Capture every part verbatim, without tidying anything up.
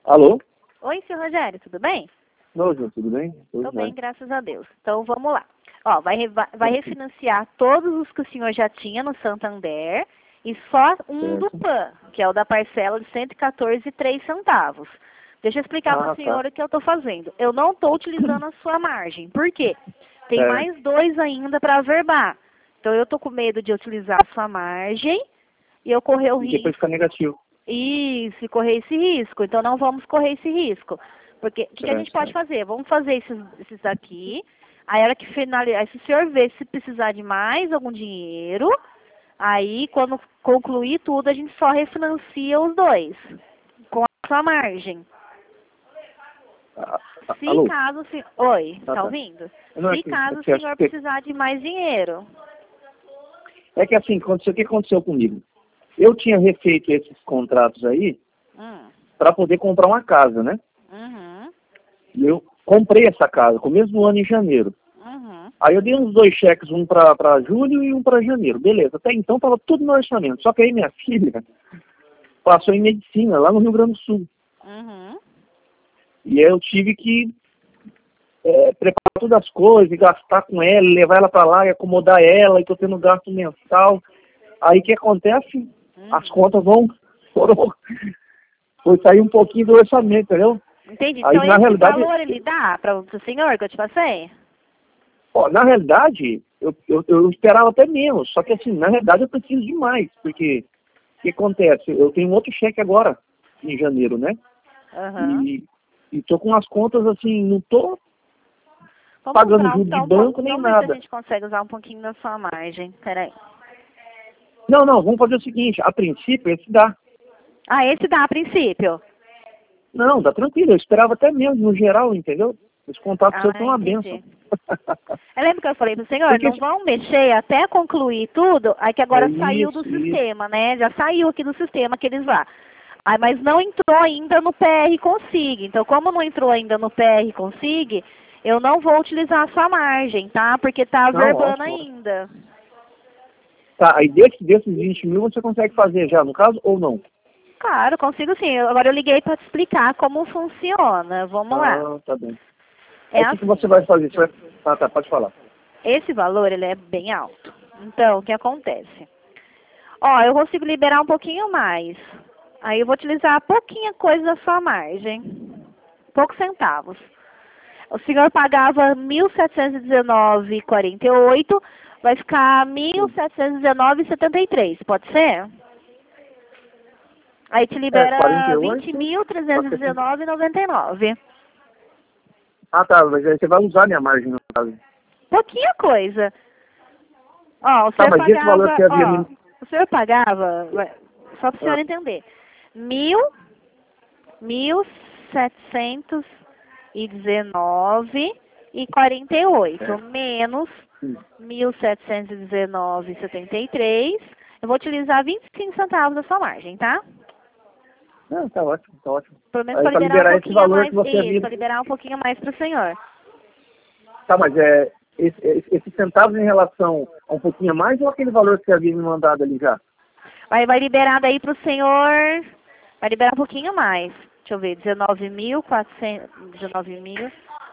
Alô? Oi, senhor Rogério, tudo bem? Não, João, tudo bem? Tudo bem, graças a Deus. Então, vamos lá. Ó, vai, re- vai refinanciar todos os que o senhor já tinha no Santander e só um do Certo. PAN, que é o da parcela de cento e quatorze e três centavos. Deixa eu explicar para Ah, a senhora tá. o que eu estou fazendo. Eu não estou utilizando a sua margem. Por quê? Tem É. mais dois ainda para averbar. Então, eu estou com medo de utilizar a sua margem e eu correr o E risco. depois fica negativo. Isso, e correr esse risco. Então, não vamos correr esse risco. Porque o que, que a Certo, gente pode certo. fazer? Vamos fazer esses, esses daqui. Aí, a hora que finalizar, se o senhor ver se precisar de mais algum dinheiro, aí, quando concluir tudo, a gente só refinancia os dois, com a sua margem. Ah, ah, Se alô? caso... Se... Oi, Tá, tá tá. ouvindo? Não, é Se que, é caso o que, acho senhor que, precisar de mais dinheiro. é que assim, aconteceu, o que aconteceu comigo? Eu tinha refeito esses contratos aí Hum. para poder comprar uma casa, né? Uhum. E eu comprei essa casa, começo do ano em janeiro. Uhum. Aí eu dei uns dois cheques, um para julho e um para janeiro. Beleza, até então estava tudo no orçamento. Só que aí minha filha passou em medicina, lá no Rio Grande do Sul. Uhum. E aí eu tive que é, preparar todas as coisas, e gastar com ela, levar ela para lá e acomodar ela, e tô tendo gasto mensal. Aí o que acontece? As Uhum. contas vão, foram, foi sair um pouquinho do orçamento, entendeu? Entendi. Aí Então, na esse realidade, valor ele dá para o senhor que eu te passei? ó, na realidade, eu, eu, eu esperava até menos, só que assim, na realidade eu preciso de mais, porque o que acontece? Eu tenho um outro cheque agora, em janeiro, né? Aham. E, e tô com as contas assim, não tô Vamos pagando usar juro de então um pouco. banco nem Vamos ver se a nada. gente consegue usar um pouquinho da sua margem. Peraí. Não, não, vamos fazer o seguinte, a princípio esse dá. Ah, esse dá a princípio. Não, dá tranquilo, eu esperava até mesmo, no geral, entendeu? Os contatos seus Ah, são uma benção. entendi. Eu lembro que eu falei pro senhor, Porque não vão mexer até concluir tudo, aí que é agora saiu do isso, isso. sistema, né? Já saiu aqui do sistema aqueles lá. Aí, mas não entrou ainda no P R Consig. Então, como não entrou ainda no P R Consig, eu não vou utilizar a sua margem, tá? Porque tá Não, averbando ótimo, ótimo. ainda. Tá, aí desses, desses vinte mil você consegue fazer já, no caso, ou não? Claro, consigo sim. Eu- Agora eu liguei para te explicar como funciona. Vamos lá. Ah, tá bem. É Aí o que, que você assim. vai fazer? Você vai... Ah, tá, pode falar. Esse valor, ele é bem alto. Então, o que acontece? Ó, eu consigo liberar um pouquinho mais. Aí eu vou utilizar pouquinha coisa da sua margem. Poucos centavos. O senhor pagava mil setecentos e dezenove vírgula quarenta e oito, vai ficar mil Sim. setecentos e dezenove vírgula setenta e três, pode ser? Aí te É, quarenta e libera vinte oito mil para trezentos e sessenta. dezenove vírgula noventa e nove. Ah, tá, mas aí você vai usar minha margem, no caso. Pouquinha coisa. Ó, o Tá, senhor mas esse valor que pagava, você havia ó, me... o senhor pagava, vai- só para o senhor Ah, entender, mil, mil setecentos e dezenove e quarenta e oito, é. menos Sim. mil setecentos e dezenove e setenta e três. Eu vou utilizar vinte e cinco centavos da sua margem, tá? Não, tá ótimo, tá ótimo. Pelo menos Aí para para liberar um liberar esse pouquinho a valor mais, que você isso, havia... para liberar um pouquinho mais para o senhor. Tá, mas é... Esse, esse, esses centavos em relação a um pouquinho a mais ou aquele valor que você havia me mandado ali já? Vai, vai liberar daí para o senhor, vai liberar um pouquinho mais. Deixa eu ver, dezenove mil e quatrocentos, dezenove mil.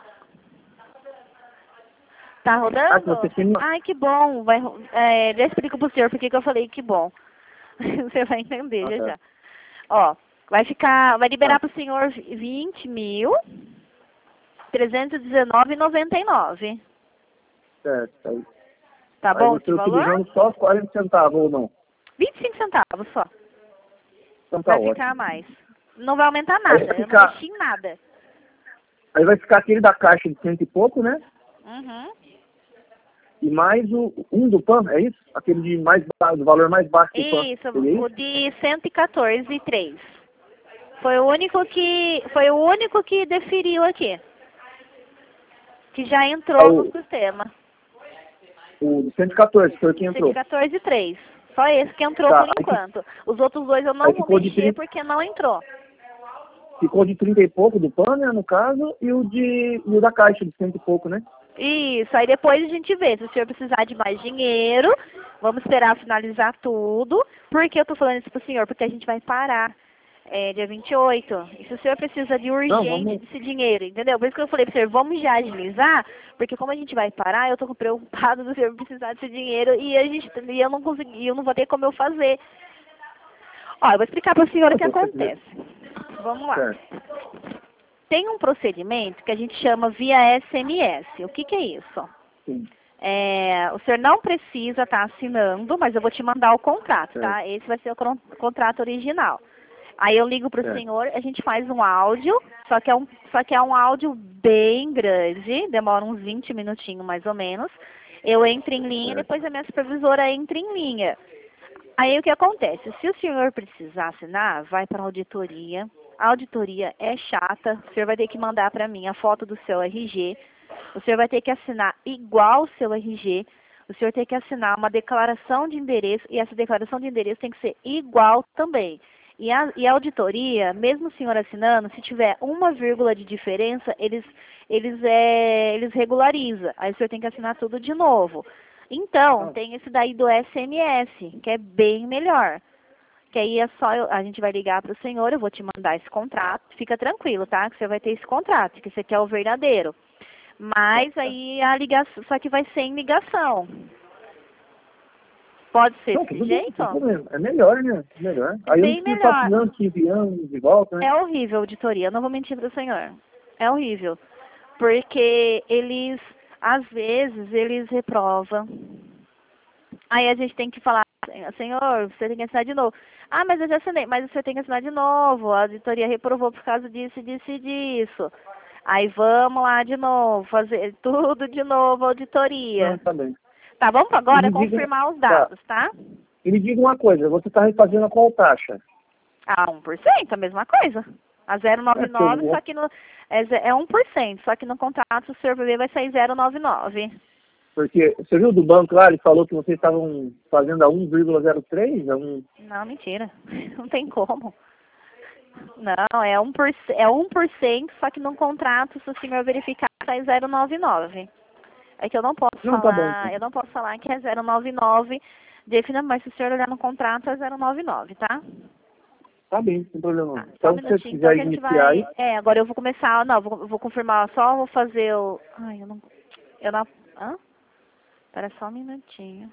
Tá Ah, que você rodando? tinha... me- Ai, que bom. Vai, ro- é, já explico pro senhor porque que eu falei que bom. Você vai entender Ah, já tá. já. Ó, vai ficar, vai liberar Tá, pro senhor vinte mil, trezentos e dezenove e noventa e nove. certo. Aí, Tá aí bom você esse valor? utilizando só quarenta centavos ou não? vinte e cinco centavos só. Então tá Vai ficar ótimo. mais. Não vai aumentar Aí nada. vai Eu não ficar, mexi em nada. aí vai ficar aquele da caixa de cento e pouco, né? Uhum. E mais o um do PAN, é isso? Aquele de mais ba- do valor mais baixo do PAN. Isso, Seria o isso? de cento e quatorze e três. Foi o único que foi o único que deferiu aqui, que já Ah, entrou no o, sistema. o de cento e quatorze foi o que entrou. cento e quatorze e três. Só esse que entrou Tá, por aí, fi- enquanto. Os outros dois eu aí não vou ficou de mexer trinta, porque não entrou. ficou de trinta e pouco do PAN, né, no caso, e o de e o da caixa de cento e pouco, né? Isso, aí depois a gente vê. Se o senhor precisar de mais dinheiro, vamos esperar finalizar tudo. Por que eu tô falando isso pro senhor? Porque a gente vai parar É dia vinte e oito. E se o senhor precisa de urgente Não, vamos... desse dinheiro, entendeu? Por isso que eu falei pro senhor, vamos já agilizar, porque como a gente vai parar, eu tô preocupado do senhor precisar desse dinheiro e a gente e eu não consegui, eu não vou ter como eu fazer. Ó, eu vou explicar para a senhora o que acontece. Vamos lá. Certo. Tem um procedimento que a gente chama via S M S. O que que é isso? Sim. É, o senhor não precisa estar assinando, mas eu vou te mandar o contrato, Certo. tá? Esse vai ser o con- contrato original. Aí eu ligo para o Certo. senhor, a gente faz um áudio, só que, é um, só que é um áudio bem grande, demora uns vinte minutinhos mais ou menos. Eu entro em linha, Certo. depois a minha supervisora entra em linha. Aí o que acontece? Se o senhor precisar assinar, vai para a auditoria. A auditoria é chata, o senhor vai ter que mandar para mim a foto do seu R G. O senhor vai ter que assinar igual o seu R G. O senhor tem que assinar uma declaração de endereço e essa declaração de endereço tem que ser igual também. E a, e a auditoria, mesmo o senhor assinando, se tiver uma vírgula de diferença, eles, eles, é, eles regularizam. Aí o senhor tem que assinar tudo de novo. Então, Ah. tem esse daí do S M S, que é bem melhor. Que aí é só, eu, a gente vai ligar para o senhor, eu vou te mandar esse contrato. Fica tranquilo, tá? Que você vai ter esse contrato, que esse aqui é o verdadeiro. Mas aí a ligação, só que vai ser em ligação. Pode ser Não, desse tudo bem, jeito? sem problema. É melhor, né? Melhor. É Aí eu não bem preciso estar melhor. assinando, te enviando de volta, né? É horrível a auditoria, eu não vou mentir para o senhor. É horrível. Porque eles, às vezes, eles reprovam. Aí a gente tem que falar, senhor, você tem que assinar de novo. Ah, mas eu já assinei, mas você tem que assinar de novo. A auditoria reprovou por causa disso, disso e disso. Aí vamos lá de novo, fazer tudo de novo, auditoria. Não, tá bem. Tá, vamos E agora me diga, confirmar os tá. dados, tá? E me diga uma coisa, você está refazendo a qual taxa? Ah, um por cento, a mesma coisa. A zero vírgula noventa e nove, É, eu- só que no, é, ze- é um por cento, só que no contrato o senhor bebê vai sair zero vírgula noventa e nove. Porque você viu do banco lá, ele falou que vocês estavam fazendo a um vírgula zero três, a um... Não, mentira. Não tem como. Não, é um por cento, é um por cento, só que no contrato, se o senhor verificar, sai zero vírgula noventa e nove. É que eu não posso Não, tá bom. falar, Então. eu não posso falar que é zero vírgula noventa e nove, defina, mas se o senhor olhar no contrato é zero vírgula noventa e nove, tá? Tá bem, sem problema. Tá, só Então, um se você minutinho, então quiser que a gente iniciar aí, vai... É, agora eu vou começar... Não, vou, vou confirmar, só vou fazer o... Ai, eu não... Eu não... Hã? Espera só um minutinho.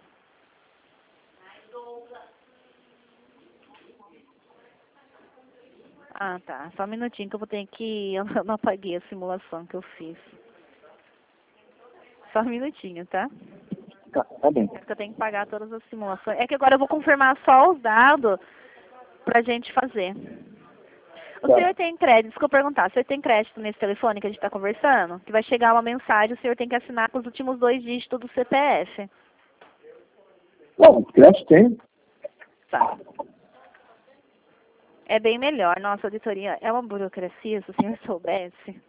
Ah, tá. Só um minutinho que eu vou ter que... Eu não apaguei a simulação que eu fiz. Só um minutinho, tá? tá, tá bem. É porque eu tenho que pagar todas as simulações. É que agora eu vou confirmar só os dados pra gente fazer. O Tá. senhor tem crédito, desculpa perguntar, o senhor tem crédito nesse telefone que a gente está conversando? Que vai chegar uma mensagem, o senhor tem que assinar com os últimos dois dígitos do C P F. Bom, crédito tem. Tá. É bem melhor, nossa auditoria é uma burocracia, se o senhor soubesse.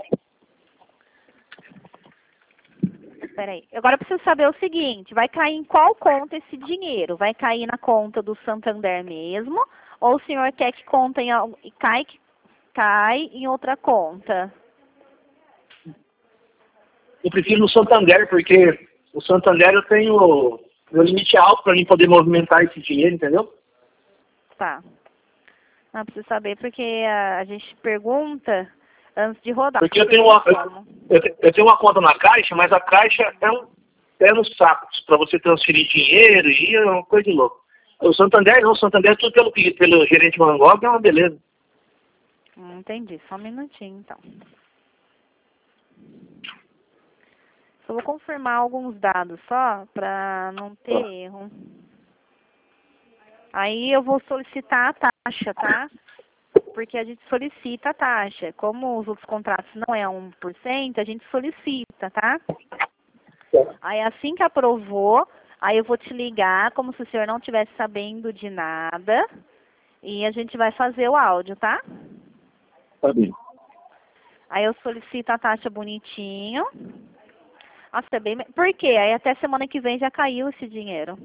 Peraí, agora eu preciso saber o seguinte, vai cair em qual conta esse dinheiro? Vai cair na conta do Santander mesmo? Ou o senhor quer que conta em, al- e cai, cai em outra conta? Eu prefiro no Santander, porque o Santander eu tenho meu limite alto para mim poder movimentar esse dinheiro, entendeu? Tá. Não, preciso saber porque a, a gente pergunta antes de rodar. Porque eu tenho, uma, eu, eu tenho uma conta na Caixa, mas a Caixa é um pé no saco para você transferir dinheiro e é uma coisa de louco. O Santander não, o Santander é tudo pelo, pelo gerente Van Gogh, é uma beleza. Hum, entendi, só um minutinho então. Só vou confirmar alguns dados só para não ter Tá. erro. Aí eu vou solicitar a taxa, tá? Porque a gente solicita a taxa. Como os outros contratos não é um por cento, a gente solicita, tá? Aí assim que aprovou, aí eu vou te ligar como se o senhor não estivesse sabendo de nada. E a gente vai fazer o áudio, tá? Tá bem. Aí eu solicito a taxa bonitinho. Nossa, é bem... Por quê? Aí até semana que vem já caiu esse dinheiro.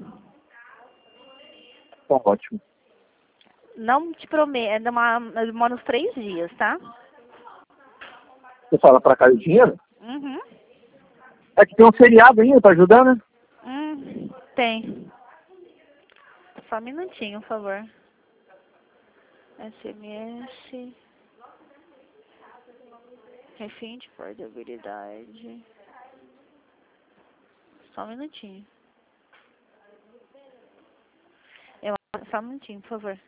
Tá ótimo. Não te prometo, demora uns três dias, tá? Você fala para cá o dinheiro? Uhum. É que tem um feriado ainda, tá ajudando, né? Hum, tem. Só um minutinho, por favor. S M S. Refim de portabilidade. Só um minutinho. Eu, só um minutinho, por favor.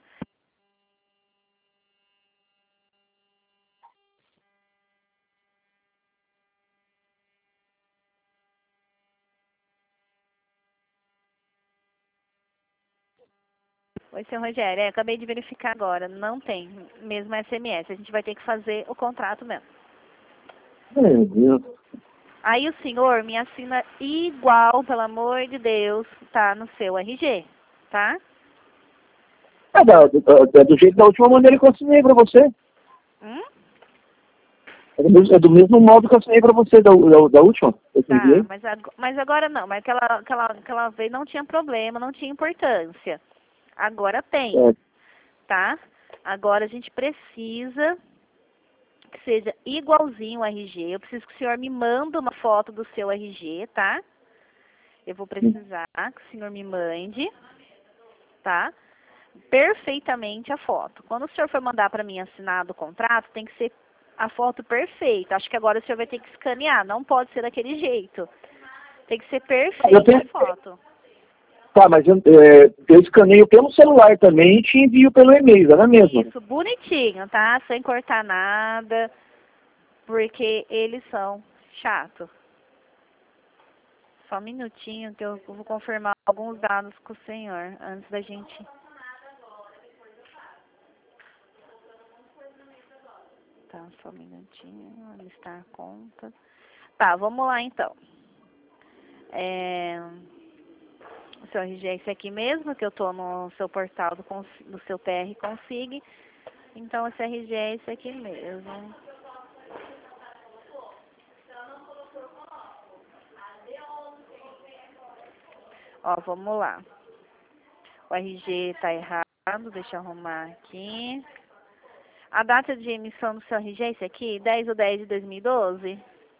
Oi, seu Rogério. É, acabei de verificar agora. Não tem mesmo S M S. A gente vai ter que fazer o contrato mesmo. Meu Deus. Aí o senhor me assina igual, pelo amor de Deus, tá no seu R G, tá? É, da, da, do jeito da última maneira que eu assinei pra você. Hum? É do, mesmo, é do mesmo modo que eu assinei pra você da, da, da última. Eu te Tá, enviei. mas, ag mas agora não. Mas aquela, aquela, aquela vez não tinha problema, não tinha importância. Agora tem, É. tá? Agora a gente precisa que seja igualzinho o R G. Eu preciso que o senhor me mande uma foto do seu R G, tá? Eu vou precisar que o senhor me mande, tá? Perfeitamente a foto. Quando o senhor for mandar para mim assinado o contrato, tem que ser a foto perfeita. Acho que agora o senhor vai ter que escanear. Não pode ser daquele jeito. Tem que ser perfeita tenho... a foto. Tá, mas eu, é, eu escaneio pelo celular também e te envio pelo e-mail, não é mesmo? Isso, bonitinho, tá? Sem cortar nada, porque eles são chatos. Só um minutinho que eu vou confirmar alguns dados com o senhor, antes da gente... Tá, só um minutinho, listar a conta. Tá, vamos lá então. É... O seu R G é esse aqui mesmo, que eu tô no seu portal do, Cons... do seu T R Consig. Então, esse R G é esse aqui mesmo. Ó, vamos lá. O R G tá errado, deixa eu arrumar aqui. A data de emissão do seu R G é esse aqui, dez de dez de dois mil e doze?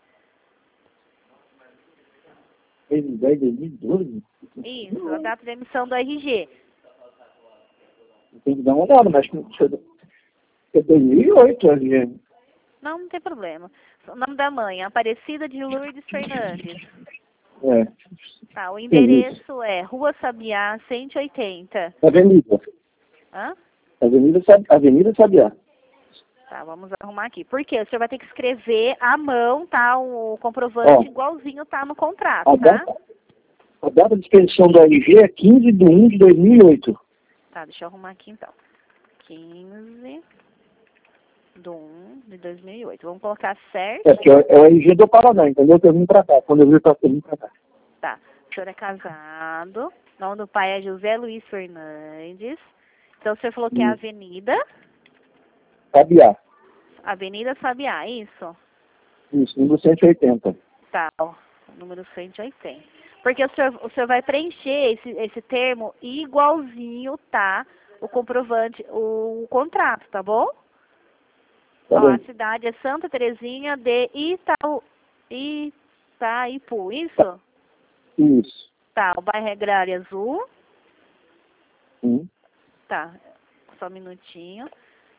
dez de dez de dois mil e doze? Isso, a data de emissão do R G. Tem que dar uma olhada, mas é dois mil e oito, R G. Não, não tem problema. O nome da mãe, Aparecida de Lourdes Fernandes. É. Tá, o endereço é Rua Sabiá, cento e oitenta. Avenida. Hã? Avenida, Avenida Sabiá. Tá, vamos arrumar aqui. Por quê? O senhor vai ter que escrever à mão, tá? O comprovante Ó, igualzinho tá no contrato, a tá? data, a data de expedição do R G é quinze de um de dois mil e oito. Tá, deixa eu arrumar aqui então. quinze de um de dois mil e oito. Vamos colocar certo? É, porque é o R G do Paraná, entendeu? Que eu vim pra cá. Quando eu vim pra cá, eu vim pra cá. Tá. O senhor é casado. O nome do pai é José Luiz Fernandes. Então o senhor falou que é a Isso. Avenida? Sabiá. Avenida Sabiá, isso? Isso, número cento e oitenta. Tá, ó, número cento e oitenta. Porque o senhor, o senhor vai preencher esse, esse termo igualzinho, tá? O comprovante, o, o contrato, tá bom? Tá Ó, a bem. cidade é Santa Terezinha de Itau, Itaipu, isso? Isso. Tá, o bairro é Agrária Azul. Hum. Tá, só um minutinho.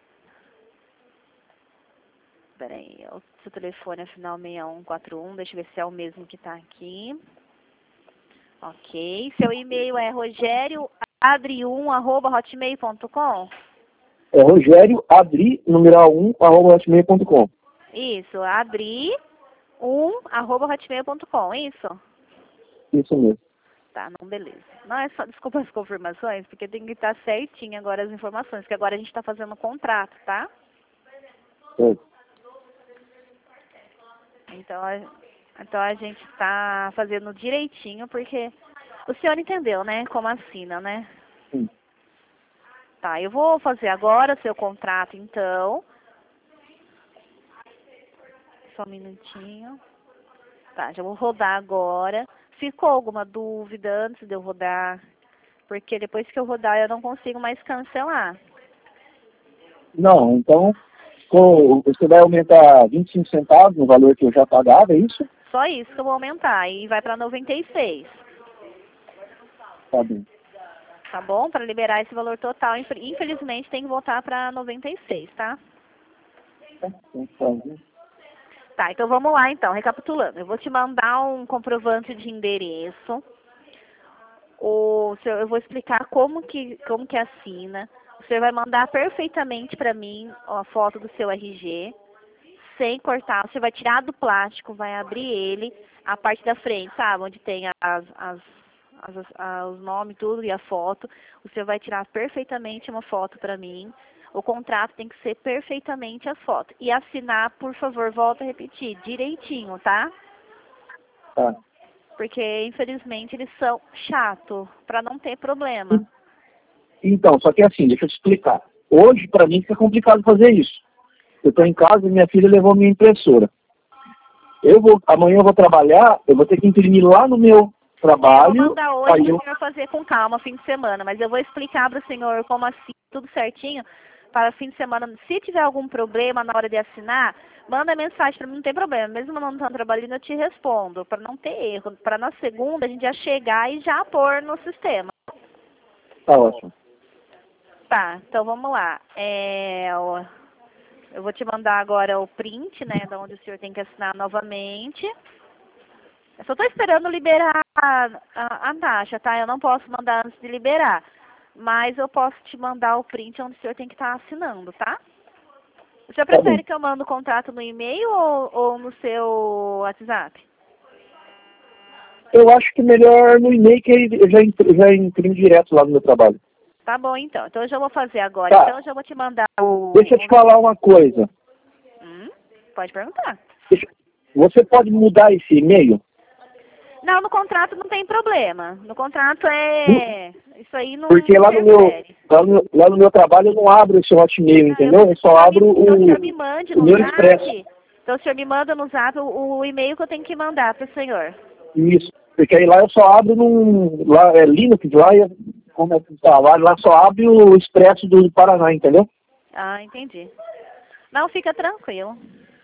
Pera aí, o seu telefone é final seis um quatro um, deixa eu ver se é o mesmo que tá aqui. Ok, seu e-mail é rogério adri um arroba hotmail ponto com? É Rogério Adri, numeral um, arroba hotmail ponto com. Isso, adri um arroba hotmail ponto com, isso? Isso mesmo. Tá, não, beleza. Não, é só, desculpa as confirmações, porque tem que estar certinho agora as informações, que agora a gente tá fazendo o contrato, tá? É. Então a, então a gente tá fazendo direitinho, porque o senhor entendeu, né, como assina, né? Sim. Tá, eu vou fazer agora seu contrato, então. Só um minutinho. Tá, já vou rodar agora. Ficou alguma dúvida antes de eu rodar? Porque depois que eu rodar eu não consigo mais cancelar. Não, então com, você vai aumentar vinte e cinco centavos no valor que eu já pagava, é isso? Só isso que eu vou aumentar. E vai para noventa e seis. Tá bem. Tá tá bom? Para liberar esse valor total, infelizmente tem que voltar para noventa e seis, tá? Tá, então vamos lá então, recapitulando. Eu vou te mandar um comprovante de endereço. O, eu vou explicar como que, como que assina. O senhor vai mandar perfeitamente para mim a foto do seu R G, sem cortar. Você vai tirar do plástico, vai abrir ele, a parte da frente, sabe? Onde tem as, as, as, as, os nomes, tudo e a foto. O senhor vai tirar perfeitamente uma foto para mim. O contrato tem que ser perfeitamente as fotos. E assinar, por favor, volta a repetir, direitinho, tá? Tá. Porque, infelizmente, eles são chatos, para não ter problema. Então, só que assim, deixa eu te explicar. Hoje, para mim, fica complicado fazer isso. Eu estou em casa e minha filha levou minha impressora. Eu vou, amanhã eu vou trabalhar, eu vou ter que imprimir lá no meu trabalho. Eu vou mandar hoje para o eu... senhor fazer com calma, fim de semana, mas eu vou explicar para o senhor como assim, tudo certinho, para fim de semana. Se tiver algum problema na hora de assinar, manda mensagem para mim, não tem problema. Mesmo eu não estando trabalhando, eu te respondo, para não ter erro. Para na segunda a gente já chegar e já pôr no sistema. Tá ótimo. Tá, então vamos lá. É, eu vou te mandar agora o print, né, de onde o senhor tem que assinar novamente. Eu só estou esperando liberar a, a, a taxa, tá? Eu não posso mandar antes de liberar. Mas eu posso te mandar o print onde o senhor tem que estar assinando, tá? O senhor prefere que eu mande o contrato no e-mail ou, ou no seu WhatsApp? Eu acho que melhor no e-mail, que eu já, já imprimo direto lá no meu trabalho. Tá bom, então. Então eu já vou fazer agora. Tá. Então eu já vou te mandar o... Deixa eu te falar uma coisa. Hum, pode perguntar. Deixa... Você pode mudar esse e-mail? Não, no contrato não tem problema. No contrato é... Isso aí não Porque lá no, meu, lá, no, lá no meu trabalho eu não abro esse Hotmail, entendeu? Eu, eu só abro me, o, então, o, senhor me mande o meu Expresso. Então o senhor me manda no zap o, o e-mail que eu tenho que mandar para o senhor. Isso. Porque aí lá eu só abro num... Lá é Linux, lá é... Como é que tá? Lá, lá só abre o Expresso do Paraná, entendeu? Ah, entendi. Não, fica tranquilo.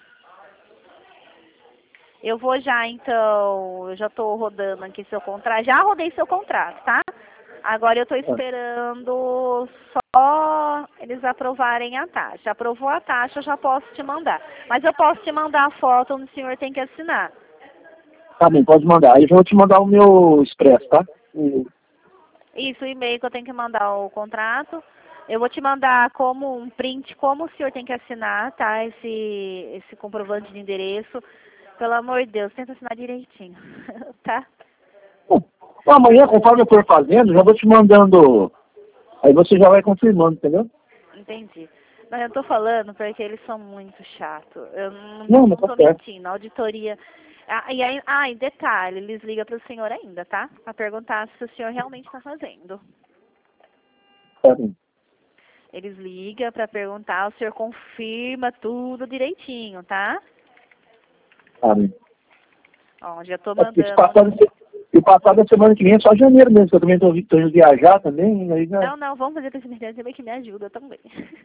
Eu vou já, então, eu já estou rodando aqui seu contrato. Já rodei seu contrato, tá? Agora eu estou esperando só eles aprovarem a taxa. Aprovou a taxa, eu já posso te mandar. Mas eu posso te mandar a foto onde o senhor tem que assinar. Tá bem, pode mandar. Aí eu vou te mandar o meu Expresso, tá? O... Isso, o e-mail que eu tenho que mandar o contrato. Eu vou te mandar como um print, como o senhor tem que assinar, tá? Esse, esse comprovante de endereço. Pelo amor de Deus, tenta assinar direitinho, tá? Bom, amanhã, conforme eu for fazendo, já vou te mandando. Aí você já vai confirmando, entendeu? Entendi. Mas eu tô falando porque eles são muito chatos. Eu não, não, não tá tô certo. mentindo. A auditoria... Ah, e aí, ah, e detalhe, eles ligam para o senhor ainda, tá? Para perguntar se o senhor realmente está fazendo. Tá bem. Eles ligam para perguntar, o senhor confirma tudo direitinho, tá? Tá bem. Ó, já tô mandando. E passado, e passado a semana que vem é só janeiro mesmo, que eu também tô, tô indo viajar também. Aí já... Não, não, vamos fazer esse mercado também que me ajuda também.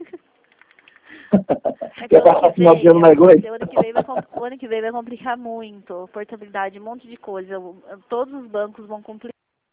É que eu tava final de ano mais dois. O ano que vem vai, o ano que vem vai complicar muito. Portabilidade, um monte de coisa. Todos os bancos vão complicar.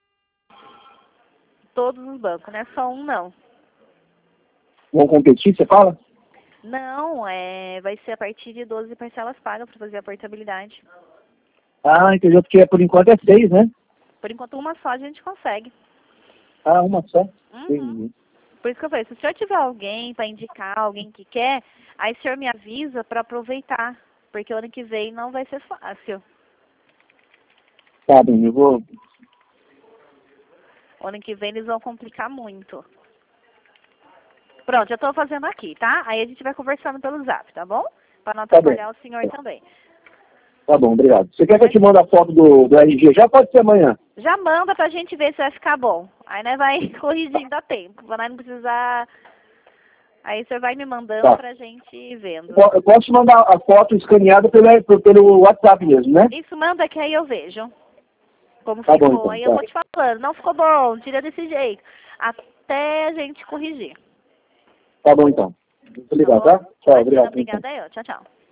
Todos os bancos, não é só um, não. Vão competir, você fala? Não, é, vai ser a partir de doze parcelas pagas para fazer a portabilidade. Ah, entendeu? Porque por enquanto é seis, né? Por enquanto uma só a gente consegue. Ah, uma só? Uhum. Por isso que eu falei, se o senhor tiver alguém para indicar, alguém que quer, aí o senhor me avisa para aproveitar, porque o ano que vem não vai ser fácil. Tá bem, eu vou... O ano que vem eles vão complicar muito. Pronto, já estou fazendo aqui, tá? Aí a gente vai conversando pelo zap, tá bom? Para não atrapalhar o senhor também. Tá bom, obrigado. Você quer que eu te mande a foto do, do R G? Já pode ser amanhã. Já manda pra gente ver se vai ficar bom. Aí nós vai corrigindo a tempo, pra nós não precisar... Aí você vai me mandando tá. Pra gente ir vendo. Eu posso te mandar a foto escaneada pelo, pelo WhatsApp mesmo, né? Isso, manda que aí eu vejo como tá ficou. Bom, então, aí tá. eu vou te falando, não ficou bom, tira desse jeito. Até a gente corrigir. Tá bom, então. Muito obrigado, tá? Bom? Tchau, obrigado. Obrigada, eu. Tchau, tchau.